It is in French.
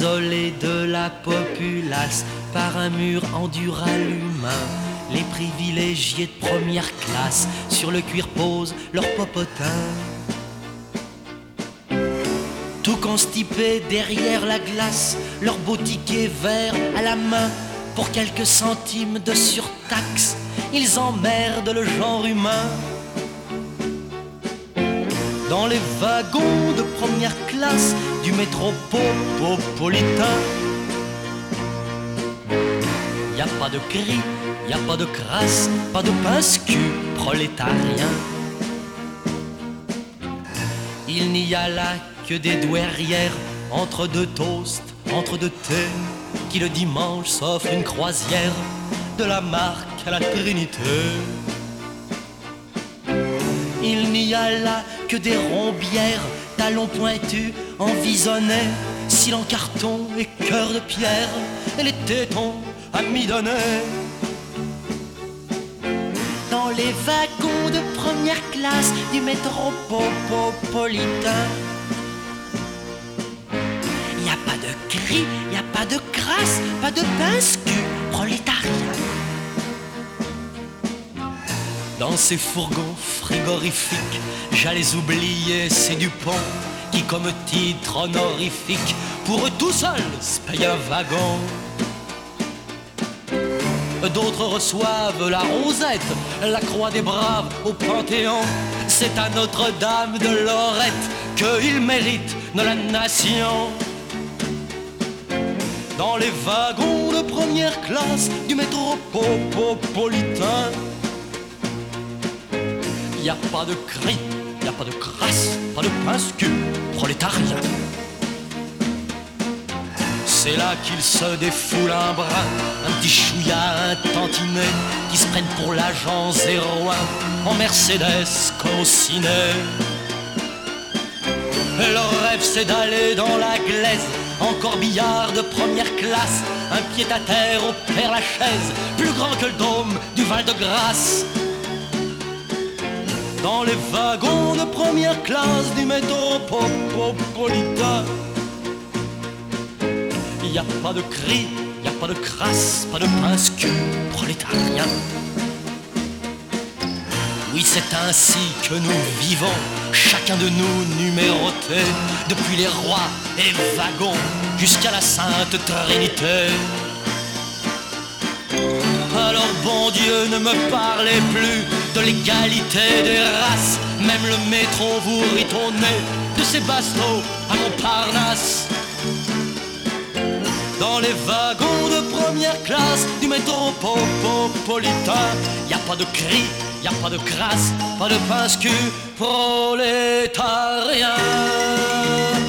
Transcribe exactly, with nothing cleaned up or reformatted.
isolés de la populace par un mur en dural humain. Les privilégiés de première classe sur le cuir posent leur popotin. Tout constipé derrière la glace, leur beau ticket vert à la main. Pour quelques centimes de surtaxe, ils emmerdent le genre humain. Dans les wagons de première classe du métropolitain, y a pas de cri, y a pas de crasse, pas de pince-cul prolétarien. Il n'y a là que des douairières entre deux toasts, entre deux thés, qui le dimanche s'offre une croisière de la marque à la Trinité. Il n'y a là que des rombières, talons pointus en visonnet, cils en carton et cœur de pierre, et les tétons à mi-donner. Dans les wagons de première classe du métropolitain, y a pas de cri, y a pas de crasse, pas de pince-cul prolétarien. Dans ces fourgons frigorifiques, j'allais oublier ces Dupont qui, comme titre honorifique, pour eux tout seuls se payent un wagon. D'autres reçoivent la Rosette, la Croix des Braves au Panthéon. C'est à Notre-Dame de Lorette qu'ils méritent de la nation. Dans les wagons de première classe du métropolitain, y a pas de cri, y a pas de crasse, pas de pince-cul prolétarien. C'est là qu'ils se défoulent un brin, un petit chouïa, un tantinet, qui se prennent pour l'agent zéro un en Mercedes comme au ciné. Et leur rêve c'est d'aller dans la glaise, en corbillard de première classe, un pied-à-terre au Père-Lachaise, plus grand que le dôme du Val-de-Grâce. Dans les wagons de première classe du métropolitain, y a pas de cri, y a pas de crasse, pas de pince-cul prolétarien. Oui, c'est ainsi que nous vivons, chacun de nous numéroté, depuis les rois et wagons jusqu'à la Sainte Trinité. Alors bon Dieu, ne me parlez plus de l'égalité des races, même le métro vous rit au nez de ces bastos à Montparnasse. Dans les wagons de première classe du métropolitain, y a pas de cri, y a pas de crasse, pas de pince-cul prolétarien.